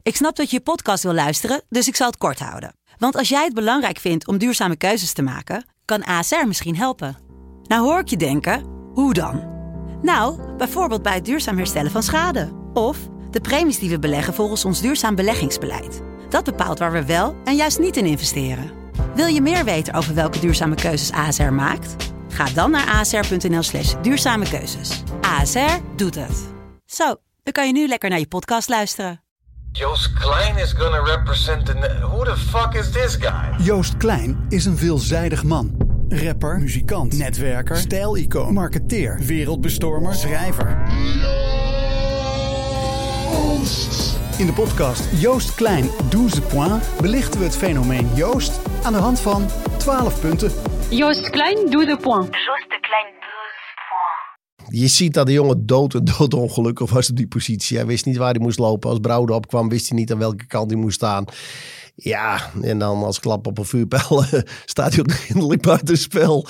Ik snap dat je podcast wil luisteren, dus ik zal het kort houden. Want als jij het belangrijk vindt om duurzame keuzes te maken, kan ASR misschien helpen. Nou hoor ik je denken, hoe dan? Nou, bijvoorbeeld bij het duurzaam herstellen van schade. Of de premies die we beleggen volgens ons duurzaam beleggingsbeleid. Dat bepaalt waar we wel en juist niet in investeren. Wil je meer weten over welke duurzame keuzes ASR maakt? Ga dan naar asr.nl/duurzame keuzes. ASR doet het. Zo, dan kan je nu lekker naar je podcast luisteren. Joost Klein is gonna represent who the fuck is this guy? Joost Klein is een veelzijdig man. Rapper, muzikant, netwerker, stijlicoon, marketeer, wereldbestormer, schrijver. In de podcast Joost Klein 12 points belichten we het fenomeen Joost aan de hand van 12 punten. Joost Klein 12 points. Joost de Klein 12 points. Je ziet dat de jongen doodongelukkig was op die positie. Hij wist niet waar hij moest lopen. Als Brouwer opkwam, wist hij niet aan welke kant hij moest staan. Ja, en dan als klap op een vuurpijl staat hij onmiddellijk buitenspel.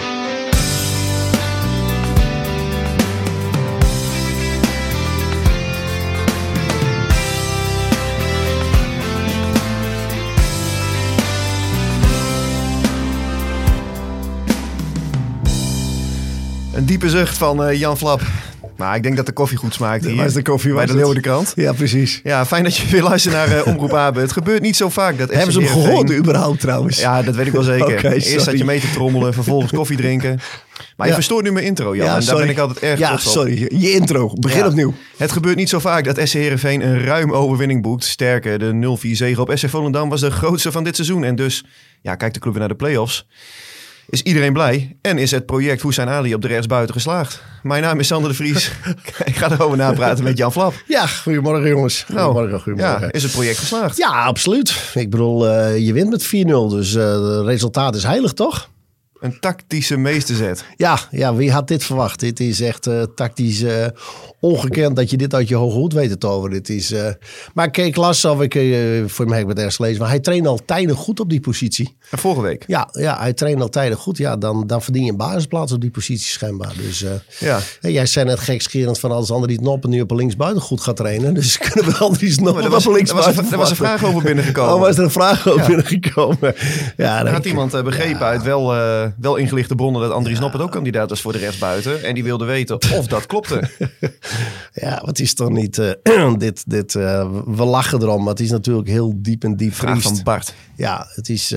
Een diepe zucht van Jan Flap. Maar ik denk dat de koffie goed smaakt hier. Waar is de koffie? Bij de Leeuwardenkrant. Ja, precies. Ja, fijn dat je weer luistert naar Omroep Abe. Het gebeurt niet zo vaak dat Hebben ze hem gehoord überhaupt trouwens? Ja, dat weet ik wel zeker. Okay, Eerst zat je mee te trommelen, vervolgens koffie drinken. Maar je verstoort nu mijn intro, Jan. En daar ben ik altijd erg trots op. Sorry. Je intro. Begin opnieuw. Het gebeurt niet zo vaak dat SC Heerenveen een ruime overwinning boekt. Sterker, de 0-4 zege op SC Volendam was de grootste van dit seizoen. En dus, ja, kijkt de club weer naar de play-offs. Is iedereen blij en is het project Hussein Ali op de rechtsbuiten geslaagd. Mijn naam is Sander de Vries. Ik ga erover napraten met Jan Flap. Ja, goedemorgen jongens. Goedemorgen. Ja, is het project geslaagd? Ja, absoluut. Ik bedoel, je wint met 4-0, dus het resultaat is heilig, toch? Een tactische meesterzet. Ja, wie had dit verwacht? Dit is echt tactisch ongekend dat je dit uit je hoge hoed weet te toveren. Dit is, maar ik las, of ik voor mij heb ik het ergens gelezen, maar hij trainde al tijdig goed op die positie. En vorige week? Ja, hij trainde al tijdig goed. Ja, dan verdien je een basisplaats op die positie schijnbaar. Dus jij zei net gekscherend van als Andries Noppen nu op linksbuiten goed gaat trainen. Dus kunnen we Andries Noppen op linksbuiten. Er was een vraag over binnengekomen. Oh, was er een vraag over binnengekomen? Ja, had iemand begrepen uit wel ingelichte bronnen dat Andries Noppen ook kandidaat was voor de rechtsbuiten. En die wilde weten of dat klopte. Ja, wat is toch niet... we lachen erom, maar het is natuurlijk heel diep en diep Vraag van Bart. Ja, het is...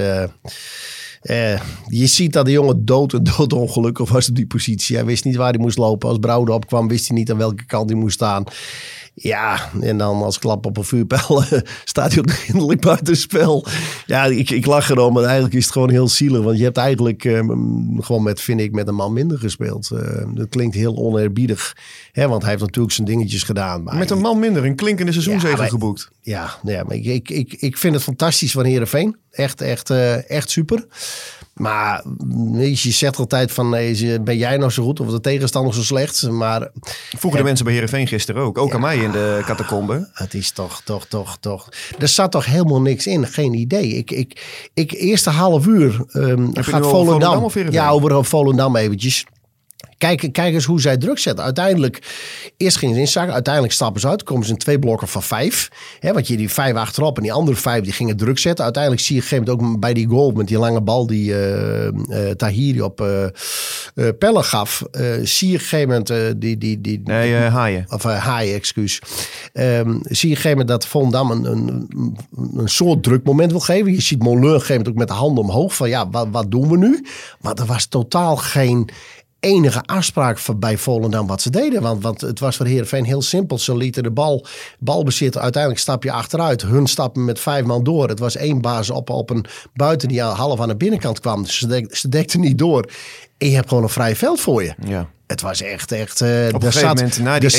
je ziet dat de jongen doodongelukkig was op die positie. Hij wist niet waar hij moest lopen. Als Brouwer opkwam, wist hij niet aan welke kant hij moest staan. Ja, en dan als klap op een vuurpijl staat hij onmiddellijk buitenspel. Ja, ik lach erom, maar eigenlijk is het gewoon heel zielig. Want je hebt eigenlijk gewoon met een man minder gespeeld. Dat klinkt heel oneerbiedig. Hè, want hij heeft natuurlijk zijn dingetjes gedaan. Maar met een man minder, een klinkende seizoenzege geboekt. Ja, maar ik vind het fantastisch van Heerenveen. Echt super. Maar je zegt altijd van, ben jij nou zo goed of de tegenstander zo slecht? Maar vroegen de mensen bij Heerenveen gisteren ook aan mij in de catacombe. Het is toch. Er zat toch helemaal niks in, geen idee. Eerste half uur gaat Volendam. Ja, over Volendam eventjes. Kijk eens hoe zij druk zetten. Uiteindelijk, eerst gingen ze inzakken. Uiteindelijk stappen ze uit. Komen ze in 2 blokken van 5. Want je die 5 achterop en die andere 5 die gingen druk zetten. Uiteindelijk zie je op een gegeven moment ook bij die goal met die lange bal die Tahiri op Pelle gaf. Zie je op een gegeven moment Haaien. Of Haaien, excuus. Zie je op een gegeven moment dat Volendam een soort drukmoment wil geven. Je ziet Molen op een gegeven moment ook met de handen omhoog. Van ja, wat doen we nu? Maar er was totaal geen enige afspraak bij Volendam wat ze deden. Want het was voor Heerenveen heel simpel. Ze lieten de balbezit. Uiteindelijk stap je achteruit. Hun stappen met 5 man door. Het was 1 baas op een buiten die half aan de binnenkant kwam. Dus ze dekten niet door. En je hebt gewoon een vrij veld voor je. Ja. Het was echt... Op een gegeven moment na die 1-0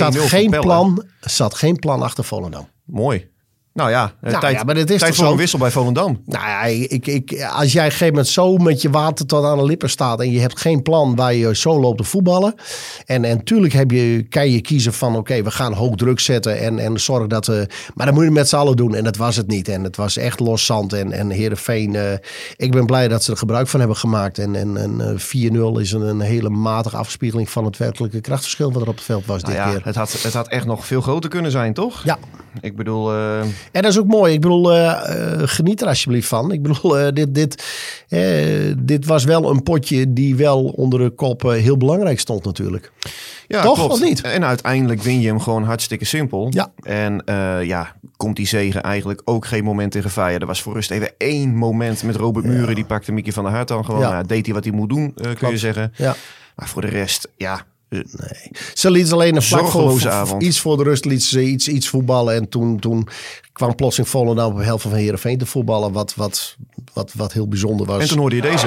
zat geen plan achter Volendam. Mooi. Nou ja, maar dit is tijd voor een wissel bij Volendam. Nou ja, als jij op een gegeven moment zo met je water tot aan de lippen staat en je hebt geen plan waar je zo loopt te voetballen. En natuurlijk kan je kiezen van oké, we gaan hoog druk zetten en zorgen dat we... Maar dan moet je het met z'n allen doen en dat was het niet. En het was echt los zand en Heerenveen... ik ben blij dat ze er gebruik van hebben gemaakt. En 4-0 is een hele matige afspiegeling van het werkelijke krachtverschil wat er op het veld was dit keer. Het had echt nog veel groter kunnen zijn, toch? Ja. Ik bedoel... En dat is ook mooi. Ik bedoel, geniet er alsjeblieft van. Ik bedoel, dit was wel een potje die wel onder de kop heel belangrijk stond natuurlijk. Ja, toch? Klopt. Of niet? En uiteindelijk win je hem gewoon hartstikke simpel. Ja. En komt die zege eigenlijk ook geen moment in gevaar. Ja, er was voor rust even 1 moment met Robert Muren. Die pakte Mickey van der Hart dan gewoon. Ja. Nou, deed hij wat hij moet doen, kun je zeggen. Ja. Maar voor de rest, Nee. Ze liet alleen een vlak Zorgeloze avond. iets voor de rust liet ze iets voetballen. En toen kwam plotseling Volendam op de helft van Heerenveen te voetballen. Wat heel bijzonder was. En toen hoorde je deze.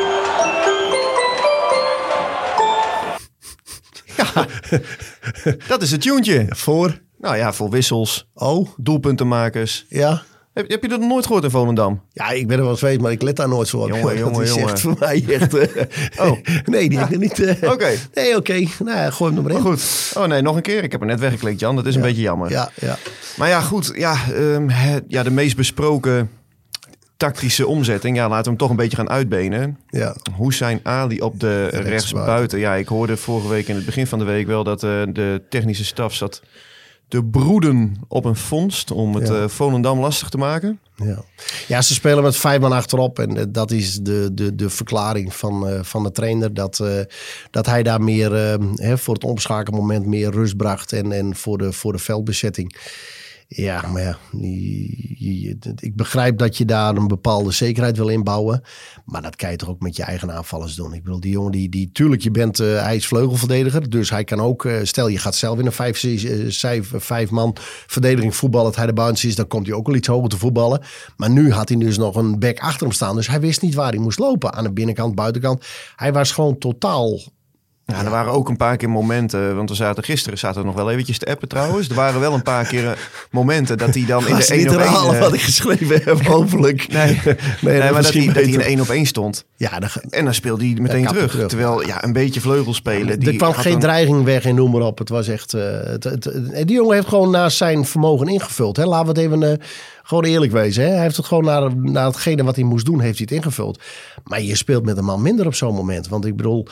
Ja, dat is het tuentje. Voor? Nou ja, voor wissels, Oh, doelpuntenmakers. ja. Heb je dat nog nooit gehoord in Volendam? Ja, ik ben er wel eens geweest, maar ik let daar nooit zo op. Jongen, dat is jongen. echt voor mij echt... Oh. Nee, die heb ik niet... Oké. Nee, oké. Nou ja, gooi hem er maar in. Goed. Oh nee, nog een keer. Ik heb er net weggeklikt, Jan. Dat is een beetje jammer. Ja. Maar ja, goed. Ja, de meest besproken tactische omzetting. Ja, laten we hem toch een beetje gaan uitbenen. Ja. Hussein Ali op de rechtsbuiten. Ja, ik hoorde vorige week in het begin van de week wel dat de technische staf zat te broeden op een vondst om het Volendam lastig te maken. Ja, ze spelen met 5 man achterop. En dat is de verklaring van de trainer. Dat hij daar meer voor het omschakelmoment meer rust bracht. En voor de veldbezetting. Ja, maar ja, ik begrijp dat je daar een bepaalde zekerheid wil inbouwen. Maar dat kan je toch ook met je eigen aanvallers doen. Ik bedoel, die jongen die tuurlijk, hij is vleugelverdediger. Dus hij kan ook, stel je gaat zelf in een 5 man verdediging voetballen. Dat hij de buiten is, dan komt hij ook wel iets hoger te voetballen. Maar nu had hij dus nog een back achter hem staan. Dus hij wist niet waar hij moest lopen. Aan de binnenkant, buitenkant. Hij was gewoon totaal... Ja, er waren ook een paar keer momenten, want gisteren zaten we nog wel eventjes te appen trouwens. Er waren wel een paar keer momenten dat hij dan in de 1-op-1... niet herhalen wat ik geschreven heb, hopelijk. Nee, maar dat hij in de 1-op-1 stond. Ja, en dan speelde hij meteen terug. Terwijl, een beetje vleugel spelen. Er kwam geen dreiging weg en noem maar op. Het was echt... die jongen heeft gewoon naar zijn vermogen ingevuld. Hè? Laten we het even... gewoon eerlijk wezen. Hè? Hij heeft het gewoon naar hetgene wat hij moest doen, heeft hij het ingevuld. Maar je speelt met een man minder op zo'n moment. Want ik bedoel...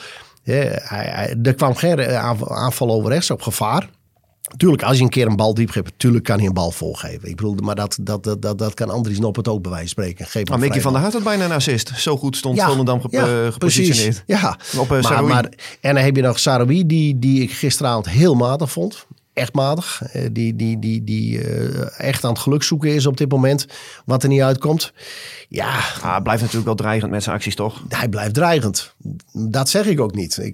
er kwam geen aanval over rechts op gevaar. Tuurlijk, als je een keer een bal diep geeft, tuurlijk kan hij een bal volgeven. Ik bedoel, maar dat kan Andries Noppert ook bij wijze van spreken. Maar Mickey van der Hart had bijna een assist. Zo goed stond Volendam gepositioneerd. Ja, op en dan heb je nog Saroui, die ik gisteravond heel matig vond. Echt matig. Die echt aan het geluk zoeken is op dit moment. Wat er niet uitkomt. Ja. Hij blijft natuurlijk wel dreigend met zijn acties, toch? Hij blijft dreigend. Dat zeg ik ook niet.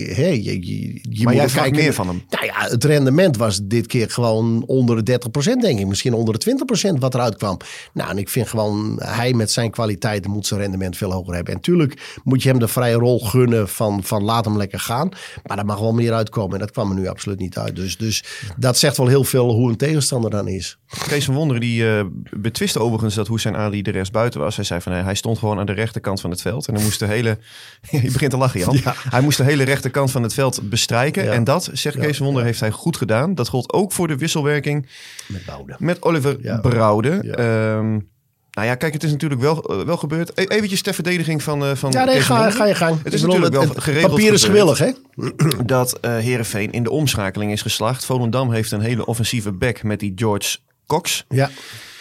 Je maar jij kijken meer van hem. Nou ja, het rendement was dit keer gewoon onder de 30%, denk ik. Misschien onder de 20% wat eruit kwam. Nou, en ik vind gewoon, hij met zijn kwaliteiten moet zijn rendement veel hoger hebben. En tuurlijk moet je hem de vrije rol gunnen van laat hem lekker gaan. Maar daar mag wel meer uitkomen. En dat kwam er nu absoluut niet uit. Dus dat zegt wel heel veel hoe een tegenstander dan is. Kees van Wonderen die betwiste overigens dat Hussein Ali de rechtsbuiten was. Hij zei van hij stond gewoon aan de rechterkant van het veld. En dan moest de hele... Je begint te lachen, Jan. Ja. Hij moest de hele rechterkant van het veld bestrijken. Ja. En dat, zegt Kees van Wonderen, heeft hij goed gedaan. Dat gold ook voor de wisselwerking met Oliver Brouwde. Ja. Nou ja, kijk, het is natuurlijk wel gebeurd. Eventjes ter verdediging van ja, nee, ga je gang. Het is natuurlijk wel geregeld papier is gewillig, hè? Dat Heerenveen in de omschakeling is geslaagd. Volendam heeft een hele offensieve back met die George Cox. Ja.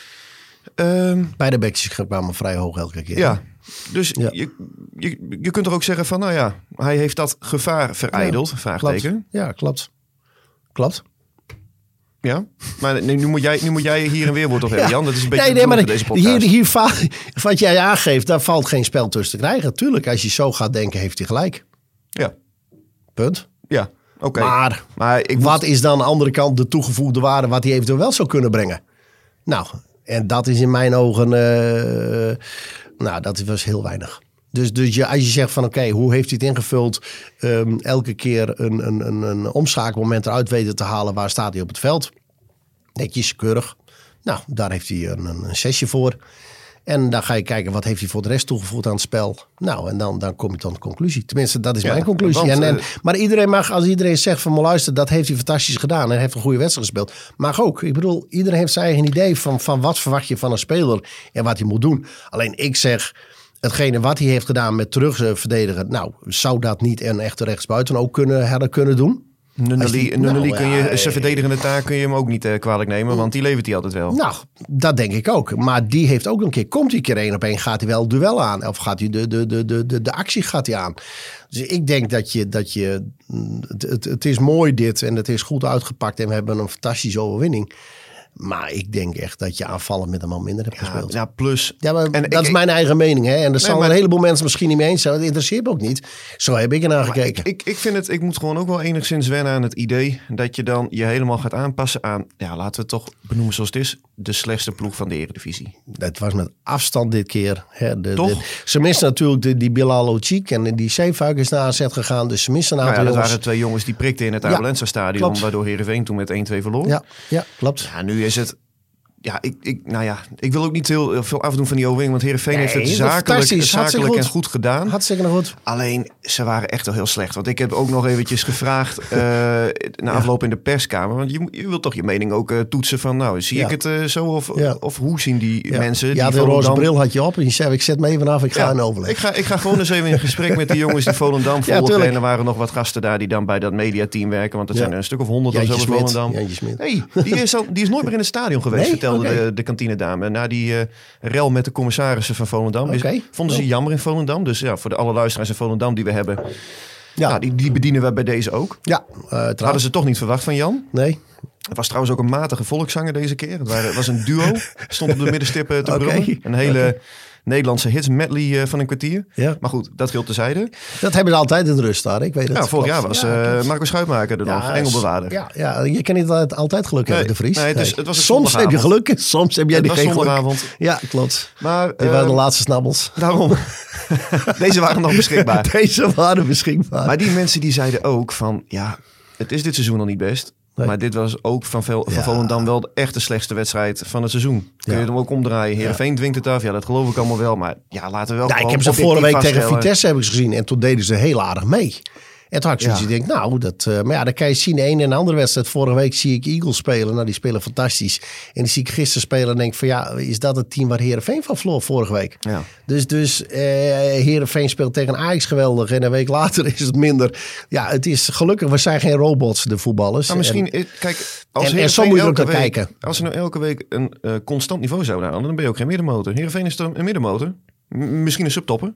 Beide backs kwamen vrij hoog elke keer. Ja, dus je kunt er ook zeggen van, nou ja, hij heeft dat gevaar verijdeld, vraagteken. Klopt. Ja, klopt. Ja, maar nu moet jij hier een weerwoord op hebben, Jan. Dat is een beetje maar deze podcast. Hier wat jij aangeeft, daar valt geen spel tussen te krijgen. Tuurlijk, als je zo gaat denken, heeft hij gelijk. Ja. Punt. Ja, oké. Maar wat is dan aan de andere kant de toegevoegde waarde wat hij eventueel wel zou kunnen brengen? Nou, en dat is in mijn ogen, dat was heel weinig. Dus als je zegt van oké, hoe heeft hij het ingevuld? Elke keer een omschakelmoment eruit weten te halen. Waar staat hij op het veld? Netjes, keurig. Nou, daar heeft hij een sessie voor. En dan ga je kijken, wat heeft hij voor de rest toegevoegd aan het spel? Nou, en dan kom je tot een conclusie. Tenminste, dat is mijn conclusie. Maar iedereen mag, als iedereen zegt van, maar luister, dat heeft hij fantastisch gedaan. En hij heeft een goede wedstrijd gespeeld. Mag ook. Ik bedoel, iedereen heeft zijn eigen idee van wat verwacht je van een speler en wat hij moet doen. Alleen ik zeg, hetgene wat hij heeft gedaan met terugverdedigen. Nou, zou dat niet een echte rechtsbuiten ook hadden kunnen doen? Nunnally kun je zijn verdedigende taak kun je hem ook niet kwalijk nemen, want die levert hij altijd wel. Nou, dat denk ik ook. Maar die heeft ook een keer, komt hij een keer 1-op-1, gaat hij wel het duel aan. Of gaat hij de actie gaat hij aan. Dus ik denk dat je het is mooi dit en het is goed uitgepakt en we hebben een fantastische overwinning. Maar ik denk echt dat je aanvallen met een man minder hebt gespeeld. Ja, plus... Ja, maar dat is mijn eigen mening. Hè? En er zal een heleboel mensen misschien niet mee eens zijn. Dat interesseert me ook niet. Zo heb ik ernaar gekeken. Ik moet gewoon ook wel enigszins wennen aan het idee dat je dan je helemaal gaat aanpassen aan, ja, laten we het toch benoemen zoals het is, de slechtste ploeg van de Eredivisie. Dat was met afstand dit keer. Hè? Toch? Ze missen natuurlijk die Bilal Ochik en die Zeefuik is naar AZ gegaan. Dus ze missen een aantal dat jongens. waren 2 jongens die prikten in het Abelensa stadion, waardoor Heerenveen toen met 1-2 verloor. Ja, klopt. Ja, nu is het... Ja, ik wil ook niet heel veel afdoen van die overwinning, want Heerenveen heeft het zakelijk en goed gedaan. Hartstikke goed. Alleen, ze waren echt wel heel slecht. Want ik heb ook nog eventjes gevraagd na afloop in de perskamer. Want je wilt toch je mening ook toetsen van, nou, zie ik het zo? Of hoe zien die mensen? Ja, de roze bril had je op en je zei, ik zet me even af, ik ga in overleg. Ik ga gewoon eens even in gesprek met die jongens die Volendam volgen. En er waren nog wat gasten daar die dan bij dat mediateam werken. Want dat zijn er een stuk of 100 of zo bij Volendam. Nee, die is nooit meer in het stadion geweest, vertelde de kantinedame. Na die rel met de commissarissen van Volendam. Vonden ze jammer in Volendam. Dus ja, voor alle luisteraars in Volendam die we hebben. Ja, die bedienen we bij deze ook. Ja, hadden ze toch niet verwacht van Jan? Nee. Het was trouwens ook een matige volkszanger deze keer. Het was een duo. Stond op de middenstip te brullen. Een hele Nederlandse hits medley van een kwartier. Ja. Maar goed, dat geldt terzijde. Dat hebben ze altijd in de rust daar. Ik weet het. Ja, vorig jaar was Marco Schuitmaker er nog. Engelbewaarder. Ja, je kan niet altijd geluk hebben, de Vries. Nee, het was soms heb je geluk, soms heb jij geen geluk. Avond. Ja, klopt. Maar dit waren de laatste snabbels. Daarom. Deze waren nog beschikbaar. Deze waren beschikbaar. Maar die mensen die zeiden ook van, ja, het is dit seizoen al niet best. Nee. Maar dit was ook van Volendam wel de echt de slechtste wedstrijd van het seizoen. Kun je hem ook omdraaien. Heerenveen dwingt het af. Ja, dat geloof ik allemaal wel. Maar ja, laten we wel ik heb ze vorige week tegen Vitesse heb ik gezien. En toen deden ze heel aardig mee. En toen had ik zoiets, ik denk, nou, maar ja, dan kan je zien, de een en de andere wedstrijd. Vorige week zie ik Eagles spelen. Nou, die spelen fantastisch. En die zie ik gisteren spelen en denk van, ja, is dat het team waar Heerenveen van verloor vorige week? Ja. Dus Heerenveen speelt tegen Ajax geweldig. En een week later is het minder. Ja, het is gelukkig, we zijn geen robots, de voetballers. Nou, misschien, kijk, en zo moet je ook naar kijken. Als ze nou elke week een constant niveau zouden halen, dan ben je ook geen middenmotor. Heerenveen is dan een middenmotor. Misschien een subtopper.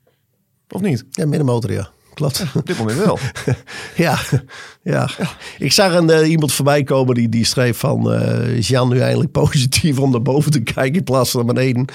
Of niet? Ja, middenmotor, ja. Klopt. Ja, op dit moment wel. ja. Ik zag iemand voorbij komen die schreef van... is Jan nu eindelijk positief om naar boven te kijken in plaats van naar beneden?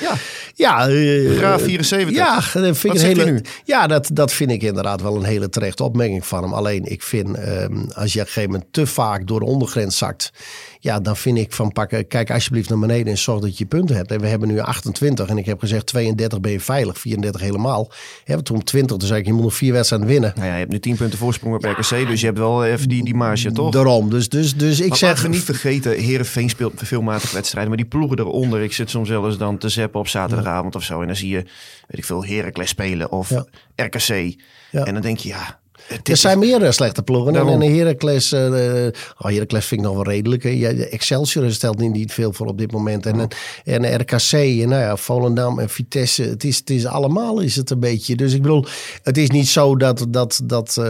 Graaf 74. Ja, dat vind ik een hele... Ja, dat vind ik inderdaad wel een hele terechte opmerking van hem. Alleen ik vind, als je op een gegeven moment te vaak door de ondergrens zakt... Ja, dan vind ik van kijk alsjeblieft naar beneden en zorg dat je punten hebt. En we hebben nu 28 en ik heb gezegd 32 ben je veilig, 34 helemaal. Toen 20, toen zei ik je moet nog 4 wedstrijden winnen. Nou ja, je hebt nu 10 punten voorsprong op RKC, dus je hebt wel even die marge, toch? Daarom, dus ik zeg... Laten we niet vergeten, Heerenveen speelt veelmatig wedstrijden, maar die ploegen eronder, ik zit soms wel eens dan te zappen op zaterdagavond of zo en dan zie je, weet ik veel, Heracles spelen of RKC. Ja. En dan denk je, er zijn meer slechte ploegen. En Heracles, Heracles vind ik nog wel redelijk. Excelsior stelt niet veel voor op dit moment. En RKC, en Volendam en Vitesse. Het is allemaal is het een beetje. Dus ik bedoel, het is niet zo dat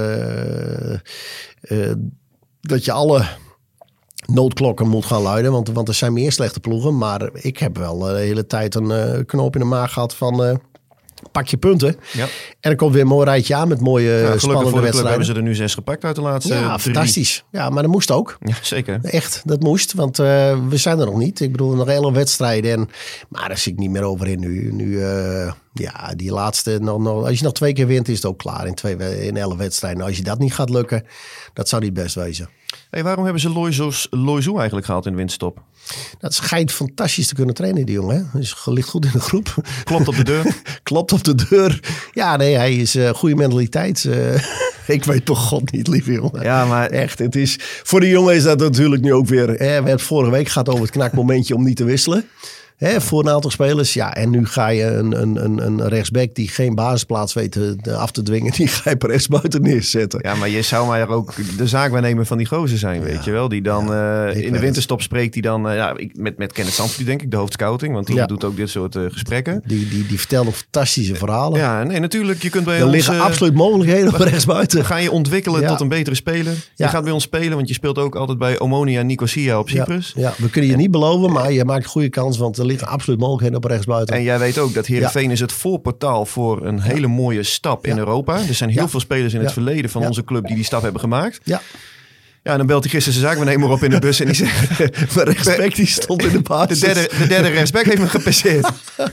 je alle noodklokken moet gaan luiden. Want er zijn meer slechte ploegen. Maar ik heb wel de hele tijd een knoop in de maag gehad van... Pak je punten. Ja. En er komt weer een mooi rijtje aan met mooie spannende wedstrijden. Hebben ze er nu 6 gepakt uit de laatste 3. Fantastisch. Ja, maar dat moest ook. Ja, zeker. Echt, dat moest. Want we zijn er nog niet. Ik bedoel, nog 11 wedstrijden. Maar daar zit ik niet meer over in nu. Die laatste. Als je nog 2 keer wint, is het ook klaar in 11 wedstrijden. Nou, als je dat niet gaat lukken, dat zou niet best wezen. Hey, waarom hebben ze Loiseau eigenlijk gehaald in de winterstop? Dat schijnt fantastisch te kunnen trainen, die jongen. Hij ligt goed in de groep. Klopt op de deur. Klopt op de deur. Ja, nee, hij is goede mentaliteit. Ik weet toch god niet, lieve jongen. Ja, maar echt, het is... Voor de jongen is dat natuurlijk nu ook weer... we hebben het vorige week gehad over het knakmomentje om niet te wisselen. Voor een aantal spelers. Ja, en nu ga je een rechtsback die geen basisplaats weet af te dwingen. Die ga je per rechtsbuiten neerzetten. Ja, maar je zou maar ook de zaakwaarnemer van die gozer zijn, weet je wel. Die dan in de winterstop spreekt. Die dan, met Kenneth Zandvoort denk ik, de hoofdscouting. Want die doet ook dit soort gesprekken. Die vertelt nog fantastische verhalen. Ja, nee, natuurlijk. Je kunt bij er ons... liggen absoluut mogelijkheden op rechtsbuiten. Ga je ontwikkelen tot een betere speler. Ja. Je gaat bij ons spelen, want je speelt ook altijd bij Omonia Nicosia op Cyprus. Ja, we kunnen je niet beloven, maar je maakt een goede kans. Want er liggen absoluut mogelijkheden op rechtsbuiten. En jij weet ook dat Heerenveen is het voorportaal voor een hele mooie stap in Europa. Er zijn heel veel spelers in het verleden van onze club die stap hebben gemaakt. Ja. Ja, en dan belt hij gisteren zijn zaakwaarnemer op in de bus en die zegt... Mijn rechtsback die stond in de basis. De derde rechtsback heeft me gepasseerd.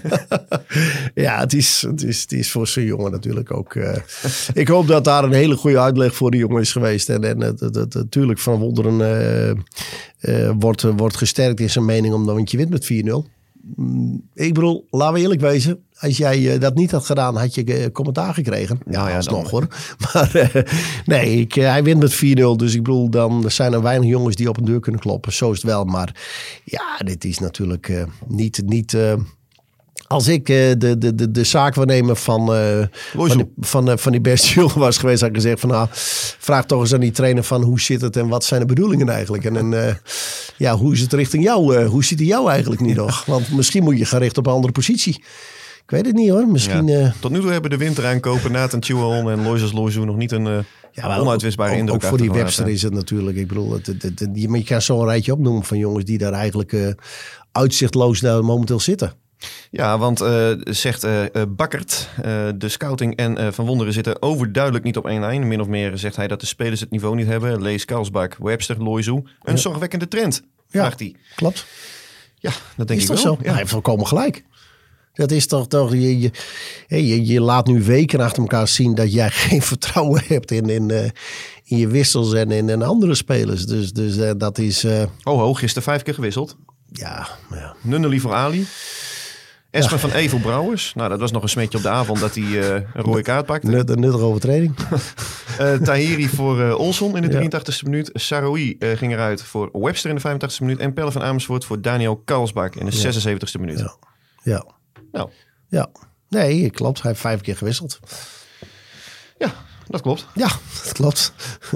Ja, het is voor zo'n jongen natuurlijk ook... ik hoop dat daar een hele goede uitleg voor die jongen is geweest. En natuurlijk Van Wonderen wordt gesterkt in zijn mening want je wint met 4-0. Ik bedoel, laten we eerlijk wezen. Als jij dat niet had gedaan, had je commentaar gekregen. Ja, alsnog hoor. Maar nee, hij wint met 4-0. Dus ik bedoel, dan zijn er weinig jongens die op een deur kunnen kloppen. Zo is het wel. Maar ja, dit is natuurlijk niet als ik de zaakwaarnemer van die beste jongen was geweest, had ik gezegd van nou, vraag toch eens aan die trainer van hoe zit het en wat zijn de bedoelingen eigenlijk? En hoe is het richting jou? Hoe ziet hij jou eigenlijk niet nog? Want misschien moet je gaan richten op een andere positie. Ik weet het niet hoor. Misschien, tot nu toe hebben de winteraankopen Nathan Tjuwon en Loises Loiseau nog niet een onuitwisbare indruk. Ook voor die Webster is het natuurlijk. Ik bedoel, je kan zo'n rijtje opnoemen van jongens die daar eigenlijk uitzichtloos daar momenteel zitten. Ja, want zegt Bakkert, de scouting en Van Wonderen zitten overduidelijk niet op één lijn. Min of meer zegt hij dat de spelers het niveau niet hebben. Lees Karlsbak, Webster, Loiseau. Een zorgwekkende trend, vraagt hij. Klopt. Ja, dat denk is ik wel. Zo? Ja. Hij heeft volkomen gelijk. Dat is toch je laat nu weken achter elkaar zien dat jij geen vertrouwen hebt in je wissels en in andere spelers. Dus dat is... gisteren 5 keer gewisseld. Ja. Nunnely voor Ali. Espen van Evel Brouwers. Nou, dat was nog een smetje op de avond dat hij een rode kaart pakte. Een nuttige overtreding. Tahiri voor Olson in de 83e minuut. Saroui ging eruit voor Webster in de 85e minuut. En Pelle van Amersfoort voor Daniel Karlsbak in de 76e minuut. Ja. Nou. Ja. Nee, klopt. Hij heeft 5 keer gewisseld. Ja, dat klopt. Ja, dat klopt.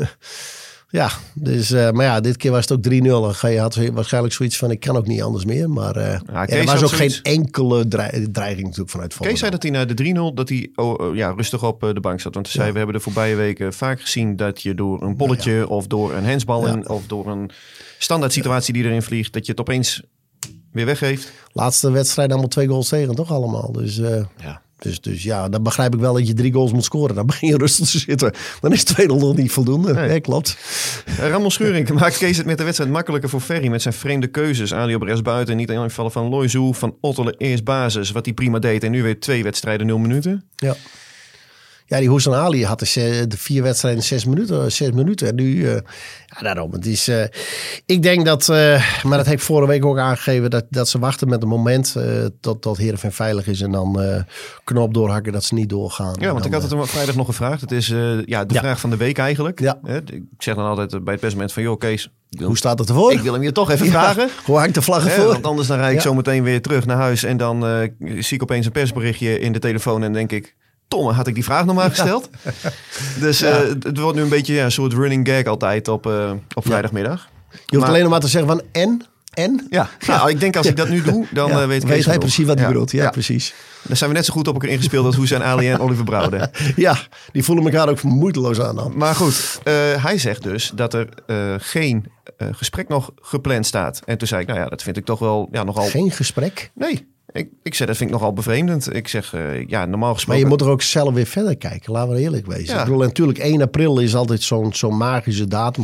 Ja, dus, maar ja, dit keer was het ook 3-0. En je had waarschijnlijk zoiets van, ik kan ook niet anders meer. Maar er was ook geen enkele dreiging natuurlijk vanuit Volendam. Kees zei dat hij na de 3-0 dat hij rustig op de bank zat. Want hij zei, we hebben de voorbije weken vaak gezien dat je door een bolletje of door een handsbal of door een standaard situatie die erin vliegt, dat je het opeens weer weggeeft. Laatste wedstrijd allemaal 2 goals tegen, toch allemaal? Dus Dus ja, dan begrijp ik wel dat je 3 goals moet scoren. Dan begin je rustig te zitten. Dan is 2-0 nog niet voldoende. Nee, klopt. Ramon Schuring maakt Kees het met de wedstrijd makkelijker voor Ferry. Met zijn vreemde keuzes. Ali op rechtsbuiten. Niet in gevallen van Loiseau. Van Ottele eerst basis. Wat hij prima deed. En nu weer 2 wedstrijden 0 minuten. Ja. Ja, die Houssam Ali had de 4 wedstrijden 6 minuten. En nu, daarom. Het is, ik denk dat, maar dat heb ik vorige week ook aangegeven, dat ze wachten met een moment tot Heerenveen veilig is. En dan knop doorhakken dat ze niet doorgaan. Ja, want ik had het hem vrijdag nog gevraagd. Het is de vraag van de week eigenlijk. Ja. Ik zeg dan altijd bij het persmoment van, joh Kees. Hoe staat het ervoor? Ik wil hem je toch even vragen. Hoe hangt de vlag ervoor? Want anders dan rijd ik zo meteen weer terug naar huis. En dan zie ik opeens een persberichtje in de telefoon en denk ik, Tomme, had ik die vraag nog maar gesteld? Dus het wordt nu een beetje een soort running gag altijd op vrijdagmiddag. Je hoeft alleen nog maar te zeggen van en? Ja, nou, ik denk als ik dat nu doe, dan weet hij precies wat hij bedoelt. Ja, precies. Dan zijn we net zo goed op elkaar ingespeeld als Houssam Ali en Oliver Brouwer. Ja, die voelen elkaar ook moeiteloos aan dan. Maar goed, hij zegt dus dat er geen gesprek nog gepland staat. En toen zei ik, nou ja, dat vind ik toch wel nogal... Geen gesprek? Nee. Ik zei, dat vind ik nogal bevreemdend. Ik zeg, normaal gesproken... Maar je moet er ook zelf weer verder kijken. Laten we eerlijk wezen. Ja. Ik bedoel, natuurlijk 1 april is altijd zo'n magische datum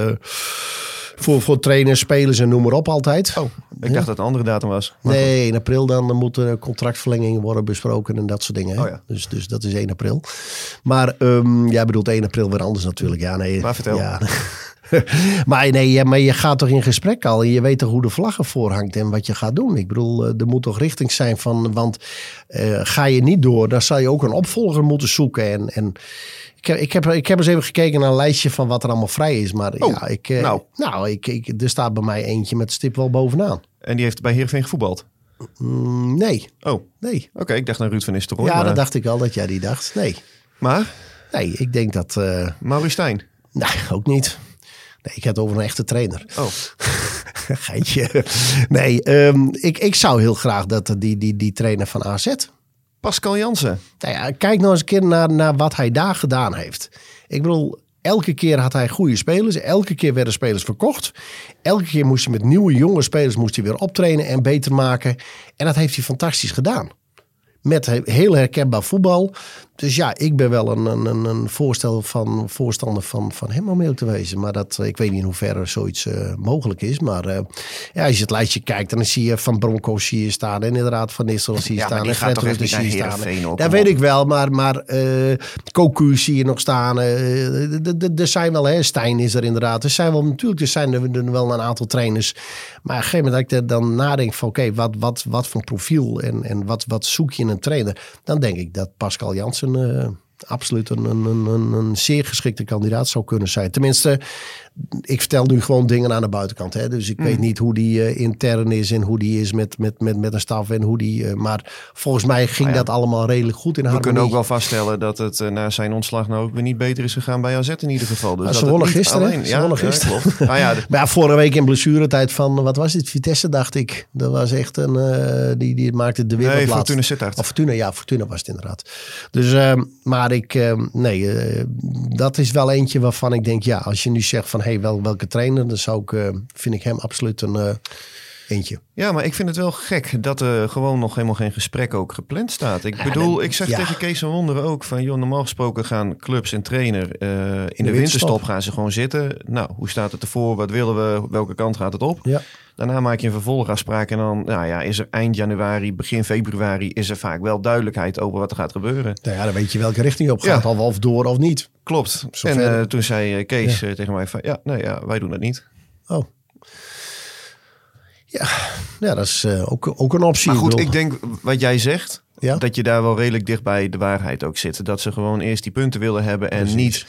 voor trainers, spelers en noem maar op altijd. Oh, ik dacht dat het een andere datum was. Nee, 1 april dan moeten contractverlengingen worden besproken en dat soort dingen. Oh, ja. Dus dat is 1 april. Maar jij bedoelt 1 april weer anders natuurlijk. Ja, nee. Maar vertel. Ja. Maar je gaat toch in gesprek al en je weet toch hoe de vlag ervoor hangt en wat je gaat doen. Ik bedoel, er moet toch richting zijn van, want ga je niet door, dan zou je ook een opvolger moeten zoeken. En ik heb eens even gekeken naar een lijstje van wat er allemaal vrij is. Maar er staat bij mij eentje met stip wel bovenaan. En die heeft bij Heerenveen gevoetbald? Nee. Oh, nee. Oké, ik dacht naar Ruud van Nistelrooy. Ja, dat dacht ik al dat jij die dacht. Nee. Maar? Nee, ik denk dat... Maurice Stijn? Nee, ook niet. Nee, ik heb het over een echte trainer. Oh. Geitje. Nee, ik zou heel graag dat die trainer van AZ... Pascal Jansen. Nou ja, kijk nou eens een keer naar wat hij daar gedaan heeft. Ik bedoel, elke keer had hij goede spelers. Elke keer werden spelers verkocht. Elke keer moest hij met nieuwe jonge spelers weer optrainen en beter maken. En dat heeft hij fantastisch gedaan. Met heel herkenbaar voetbal. Dus ja, ik ben wel een voorstander van hem om mee te wezen. Maar ik weet niet in hoeverre zoiets mogelijk is. Maar als je het lijstje kijkt, dan zie je Van Bronckhorst hier staan. En inderdaad Van Nistel zie je staan. Maar die en gaat toch echt Rutte niet naar staan. Heerenveen ook. Dat weet ik wel, maar Cocu zie je nog staan. Er zijn wel, Stijn is er inderdaad. Er zijn er wel een aantal trainers. Maar op een gegeven moment dat ik dan nadenk van oké, wat voor profiel en wat zoek je in een trainer? Dan denk ik dat Pascal Jansen absoluut een zeer geschikte kandidaat zou kunnen zijn. Tenminste, ik vertel nu gewoon dingen aan de buitenkant. Hè? Dus ik weet niet hoe die intern is en hoe die is met een staf. En hoe die, maar volgens mij ging dat allemaal redelijk goed in harmonie. We kunnen ook wel vaststellen dat het na zijn ontslag nou ook weer niet beter is gegaan bij AZ in ieder geval. Dus ze wonnen gisteren. Klopt. Maar vorige week in blessuretijd van, wat was het? Vitesse dacht ik. Dat was echt die maakte de wereldplaats. Nee, Fortuna Sittard. Of Fortuna was het inderdaad. Dus, maar dat is wel eentje waarvan ik denk, ja, als je nu zegt van welke trainer, dan vind ik hem absoluut een eentje. Ja, maar ik vind het wel gek dat er gewoon nog helemaal geen gesprek ook gepland staat. Ik zeg tegen Kees van Wonderen ook van, joh, normaal gesproken gaan clubs en trainer in de winterstop gaan ze gewoon zitten. Nou, hoe staat het ervoor? Wat willen we? Welke kant gaat het op? Ja. Daarna maak je een vervolgafspraak en dan is er eind januari, begin februari is er vaak wel duidelijkheid over wat er gaat gebeuren. Nou ja, dan weet je welke richting je op gaat, of door of niet. Klopt. En toen zei Kees tegen mij van, wij doen dat niet. Oh. Ja, dat is ook een optie. Maar goed, ik denk wat jij zegt, Ja? dat je daar wel redelijk dicht bij de waarheid ook zit. Dat ze gewoon eerst die punten willen hebben en niet...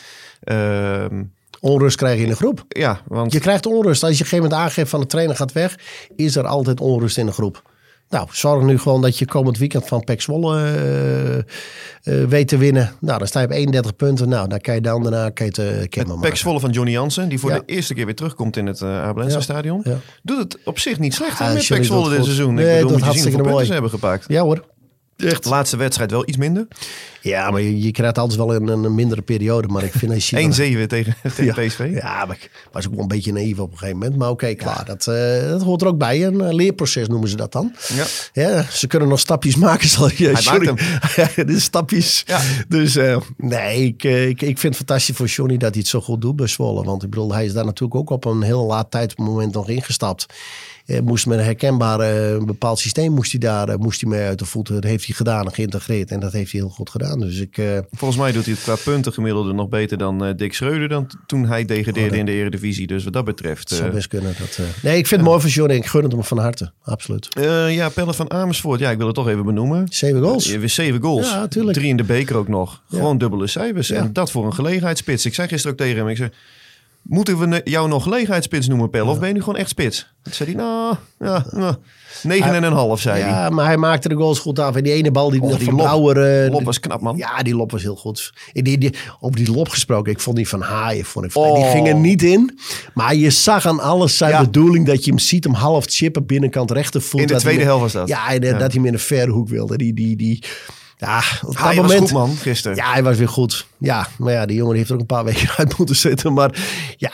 onrust krijg je in de groep. Ja, want... Je krijgt onrust. Als je op een gegeven moment aangeeft van de trainer gaat weg, is er altijd onrust in de groep. Nou, zorg nu gewoon dat je komend weekend van PEC Zwolle weet te winnen. Nou, dan sta je op 31 punten. Nou, dan kan je daarna PEC Zwolle van Johnny Jansen, die voor de eerste keer weer terugkomt in het Abelense stadion. Ja. Doet het op zich niet slecht met PEC Zwolle dit seizoen. Nee, ik bedoel, moet je zien hoeveel punten ze hebben gepakt. Ja hoor. Echt. De laatste wedstrijd wel iets minder. Ja, maar je krijgt altijd wel een mindere periode. Maar ik vind dat je 1-7 tegen PSV. Ja, maar ik was ook wel een beetje naïef op een gegeven moment. Maar oké, klaar. Dat hoort er ook bij. Een leerproces noemen ze dat dan. Ja, ze kunnen nog stapjes maken. Hij maakt hem. Dit is stapjes. Ja. Dus ik vind het fantastisch voor Johnny dat hij het zo goed doet bij Zwolle. Want ik bedoel, hij is daar natuurlijk ook op een heel laat tijdmoment nog ingestapt. Moest met een herkenbaar bepaald systeem moest hij mee uit de voeten. Dat heeft hij gedaan en geïntegreerd. En dat heeft hij heel goed gedaan. Dus volgens mij doet hij het qua punten gemiddelde nog beter dan Dick Schreuder. Dan toen hij degradeerde in de Eredivisie. Dus wat dat betreft... Het zou best kunnen. Nee, ik vind het mooi voor Johnny. Ik gun het hem van harte. Absoluut. Pelle van Amersfoort. Ja, ik wil het toch even benoemen. 7 goals. Weer 7 goals. Ja, natuurlijk. 3 in de beker ook nog. Gewoon dubbele cijfers. Ja. En dat voor een gelegenheidsspits. Ik zei gisteren ook tegen hem. Ik zei... Moeten we jou nog gelegenheidsspits noemen, Pelle? Of ben je nu gewoon echt spits? Toen zei hij, 9,5 zei hij. Ja, maar hij maakte de goals goed af. En die ene bal, die lop was knap, man. Ja, die lop was heel goed. Op die lop gesproken, ik vond die van Haaien. Die ging er niet in. Maar je zag aan alles zijn bedoeling dat je hem ziet hem half chippen, binnenkant rechtervoet. In de tweede helft was dat. Ja, dat hij hem in een verre hoek wilde. Ja, op dat moment was goed, man, gisteren. Ja, hij was weer goed. Ja, maar ja, die jongen heeft er ook een paar weken uit moeten zitten. Maar ja,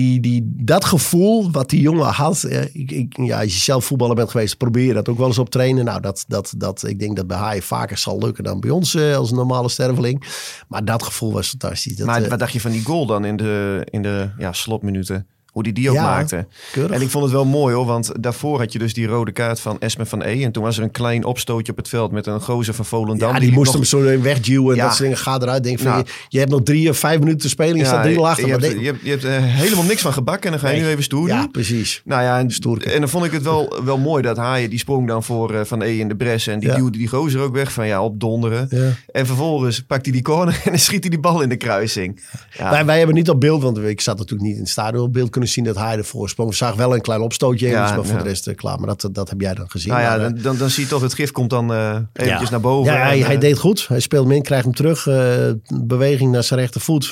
dat gevoel wat die jongen had. Als je zelf voetballer bent geweest, probeer je dat ook wel eens op trainen. Nou, ik denk dat bij Haaien vaker zal lukken dan bij ons als een normale sterveling. Maar dat gevoel was fantastisch. Maar wat dacht je van die goal dan in de slotminuten? Hoe die ook maakte. Keurig. En ik vond het wel mooi hoor. Want daarvoor had je dus die rode kaart van Esme van E. En toen was er een klein opstootje op het veld met een gozer van Volendam. Ja, die moest hem zo wegduwen. En dat soort dingen. Ga eruit. Denk van, je hebt nog 3 of 5 minuten te spelen. Je staat 3 achter. Je hebt helemaal niks van gebakken. En dan ga je nu even stoer doen. Ja, precies. Nou ja, en dan vond ik het wel mooi dat Haaien die sprong dan voor Van E in de bres. En die duwde die gozer ook weg van opdonderen. Ja. En vervolgens pakt hij die corner en dan schiet hij die bal in de kruising. Ja. Wij hebben niet op beeld, want ik zat natuurlijk niet in het stadion op beeld kunnen zien dat Haaien ervoor sprong. We zagen wel een klein opstootje, maar voor de rest klaar. Maar dat heb jij dan gezien. Nou ja, dan zie je toch, het gif komt dan eventjes naar boven. Ja, hij deed goed. Hij speelt min, krijgt hem terug. Beweging naar zijn rechtervoet.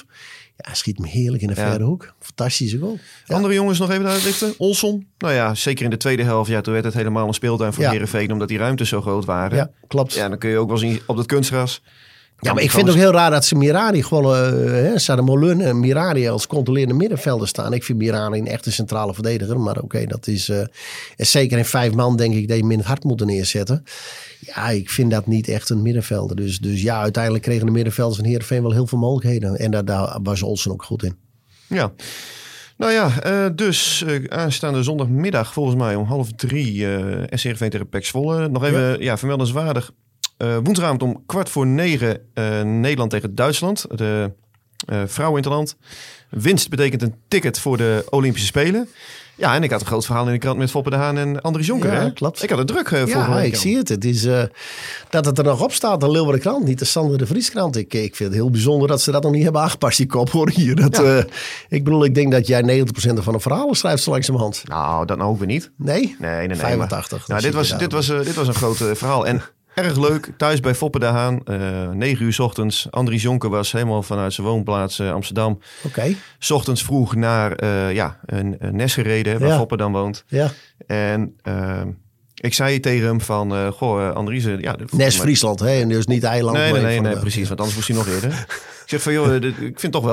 Ja, schiet me heerlijk in de verre hoek. Fantastische goal. Ja. Andere jongens nog even uitlichten. Olson. Nou ja, zeker in de tweede helft. Ja, toen werd het helemaal een speeltuin voor Heerenveen. Omdat die ruimtes zo groot waren. Ja, klopt. Ja, dan kun je ook wel zien op dat kunstgras. Ja, maar ik vind het ook heel raar dat ze Mirani gewoon... Sademolun en Mirani als controlerende middenvelder staan. Ik vind Mirani een echte centrale verdediger. Maar oké, dat is... en zeker in 5 man denk ik dat je hem in het hart moet neerzetten. Ja, ik vind dat niet echt een middenvelder. Dus ja, uiteindelijk kregen de middenvelders van Heerenveen wel heel veel mogelijkheden. En daar was Olsen ook goed in. Ja. Nou ja, dus aanstaande zondagmiddag volgens mij om 2:30 SC Heerenveen tegen PEC Zwolle. Nog even vermeldenswaardig. Woensdagavond om 8:45 Nederland tegen Duitsland. De vrouweninterland. Winst betekent een ticket voor de Olympische Spelen. Ja, en ik had een groot verhaal in de krant met Foppe de Haan en Andries Jonker. Ja, hè? klopt. Ik had het druk volgende week. Ik zie het. Het is dat het er nog op staat, de Leeuwardenkrant, niet de Sander de Vrieskrant. Ik vind het heel bijzonder dat ze dat nog niet hebben aangepast, die kop hoor hier. Ik denk dat jij 90% van de verhalen schrijft zo langzamerhand. Nou, dat nou ook weer niet. Nee? Nee. 85. Nou, dit was een groot verhaal. En erg leuk, thuis bij Foppe de Haan, 9 uur 's ochtends. Andries Jonker was helemaal vanuit zijn woonplaats Amsterdam. Oké. 's Ochtends vroeg naar een nest gereden, waar Foppe dan woont. Ja. En ik zei tegen hem van, Andries... Nes Friesland, hè? En dus niet eiland. Nee, precies, want anders moest hij nog eerder. Ik zeg van, joh, ik vind het toch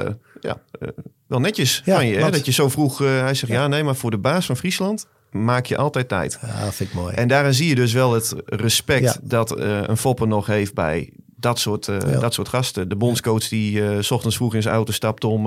wel netjes van je, hè, dat je zo vroeg... hij zegt, nee, maar voor de baas van Friesland... maak je altijd tijd. Ja, vind ik mooi. En daarin zie je dus wel het respect dat een Foppe nog heeft bij dat soort gasten. De bondscoach die 's ochtends vroeg in zijn auto stapt om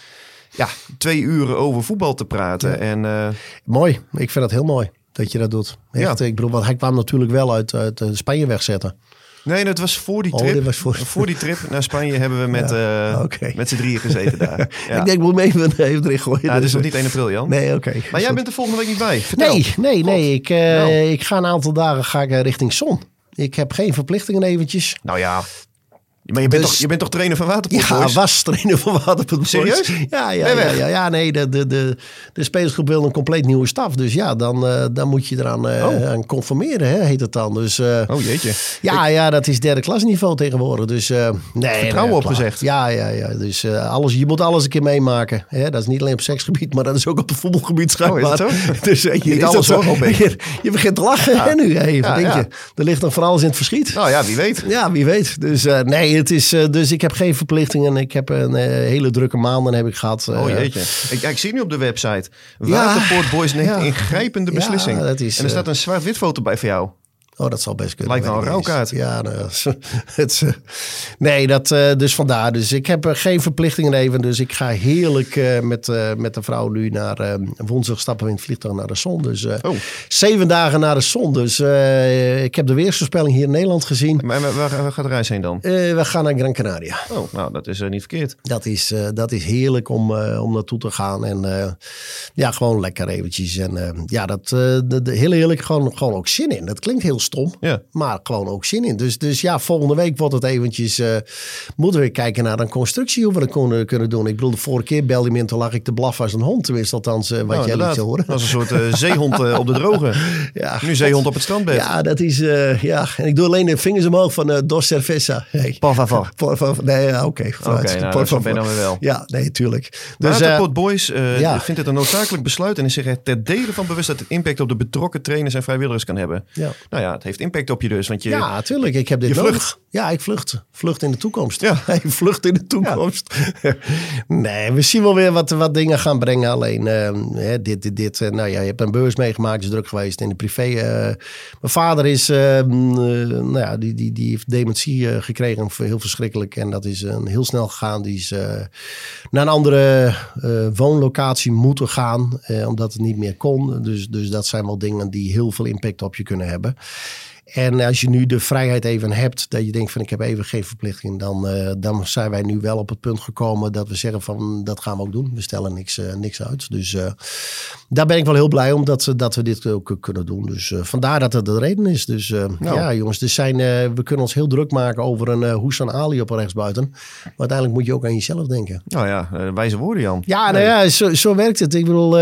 2 uur over voetbal te praten. Ja. En, mooi, ik vind dat heel mooi dat je dat doet. Echt, ik bedoel, want hij kwam natuurlijk wel uit Spanje wegzetten. Nee, dat was voor die trip. Voor die trip naar Spanje hebben we met z'n drieën gezeten daar. Ja. Ik denk, moet me even erin gooien. Ja, dat is nog niet 1 april, Jan. Nee, oké. Maar jij bent er volgende week niet bij. Vertel. Nee. Ik ga een aantal dagen richting Zon. Ik heb geen verplichtingen eventjes. Nou ja... Maar je bent toch trainer van Waterpot Boys? Ja, was trainer van Waterpot Boys. Serieus? Ja, nee, de spelersgroep wil een compleet nieuwe staf. Dus ja, dan moet je eraan aan conformeren, hè, heet het dan. Dus, jeetje. Ja, dat is 3e klasniveau tegenwoordig. Dus vertrouwen opgezegd. Ja. Dus je moet alles een keer meemaken. Hè? Dat is niet alleen op seksgebied, maar dat is ook op het voetbalgebied schijnbaar. Is het zo? Dus niet alles zo. Je begint te lachen nu. Even, denk je. Er ligt nog van alles in het verschiet. Nou ja, wie weet. Ja, wie weet. Dus nee, het is, dus ik heb geen verplichtingen. Ik heb een hele drukke maanden heb ik gehad. Jeetje. Ik zie nu op de website. Waterport Boys neemt ingrijpende beslissing. Dat is, en er staat een zwart-wit foto bij van jou. Oh, dat zal best kunnen. Lijkt wel een rouwkaart. Ja, dus vandaar. Dus ik heb geen verplichtingen even. Dus ik ga heerlijk met de vrouw nu naar woensdag stappen we in het vliegtuig naar de zon. Dus 7 dagen naar de zon. Dus ik heb de weersvoorspelling hier in Nederland gezien. Maar waar gaat de reis heen dan? We gaan naar Gran Canaria. Oh, nou, dat is niet verkeerd. Dat is heerlijk om naartoe te gaan. En gewoon lekker eventjes. En heel eerlijk, gewoon ook zin in. Dat klinkt heel stom, maar gewoon ook zin in. Dus ja, volgende week wordt het eventjes... moeten we kijken naar een constructie, hoe we dat kunnen doen. Ik bedoel, de vorige keer belde me in, toen lag ik te blaffen als een hond. Tenminste, althans, wat jij liet horen. Als een soort zeehond op de droge. Ja, nu zeehond op het strandbed. Ja, dat is... En ik doe alleen de vingers omhoog van Dos Cerveza. Hey. Por favor. Nee, oké. Dat ben dan weer wel. Ja, nee, tuurlijk. Dus, Waterpot Boys vindt het een noodzakelijk besluit en is zich er ter dele van bewust dat het impact op de betrokken trainers en vrijwilligers kan hebben. Ja. Nou ja, het heeft impact op je dus. Want ja, tuurlijk. Ik heb dit nodig. Vlucht. Ja, ik vlucht. Vlucht in de toekomst. Ja. Ik vlucht in de toekomst. Ja. Nee, we zien wel weer wat dingen gaan brengen. Alleen dit. Nou ja, je hebt een beurs meegemaakt. Is druk geweest in de privé. Mijn vader is, die heeft dementie gekregen. Heel verschrikkelijk. En dat is heel snel gegaan. Die is naar een andere woonlocatie moeten gaan. Omdat het niet meer kon. Dus dat zijn wel dingen die heel veel impact op je kunnen hebben. En als je nu de vrijheid even hebt, dat je denkt van ik heb even geen verplichting, dan zijn wij nu wel op het punt gekomen dat we zeggen van dat gaan we ook doen. We stellen niks uit. Dus daar ben ik wel heel blij om dat we dit ook kunnen doen. Dus vandaar dat het de reden is. Dus ja jongens, we kunnen ons heel druk maken over een Houssam Ali op rechtsbuiten. Maar uiteindelijk moet je ook aan jezelf denken. Nou ja, wijze woorden Jan. Ja, nou ja, zo werkt het. Ik bedoel...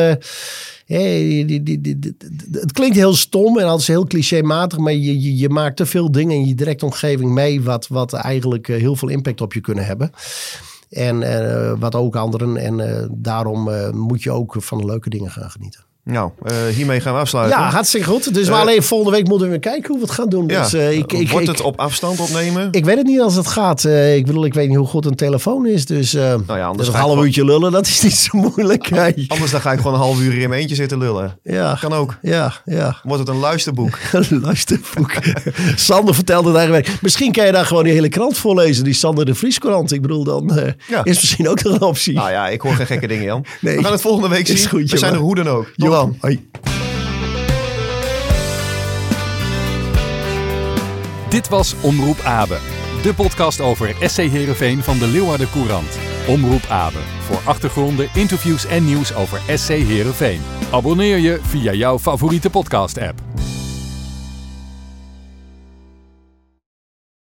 het klinkt heel stom en altijd heel clichématig, maar je maakt te veel dingen in je directe omgeving mee wat eigenlijk heel veel impact op je kunnen hebben. En wat ook anderen. En daarom moet je ook van de leuke dingen gaan genieten. Nou, hiermee gaan we afsluiten. Ja, hartstikke goed. Dus maar alleen volgende week moeten we weer kijken hoe we het gaan doen. Ja, Dus, wordt het op afstand opnemen? Ik weet het niet als het gaat. Ik weet niet hoe goed een telefoon is. Dus anders een half uurtje lullen, dat is niet zo moeilijk. Anders dan ga ik gewoon een half uur in mijn eentje zitten lullen. Ja. Kan ook. Ja. Wordt het een luisterboek? Een luisterboek. Sander vertelde het eigenlijk. Misschien kan je daar gewoon die hele krant voorlezen. Die Sander de Vries krant. Ik bedoel, dan is misschien ook nog een optie. Nou ja, ik hoor geen gekke dingen, Jan. Nee. We gaan het volgende week zien. Goed, we zijn er hoe dan ook. Johan, hoi. Dit was Omroep Abe, de podcast over SC Heerenveen van de Leeuwarden Courant. Omroep Abe, voor achtergronden, interviews en nieuws over SC Heerenveen. Abonneer je via jouw favoriete podcast-app.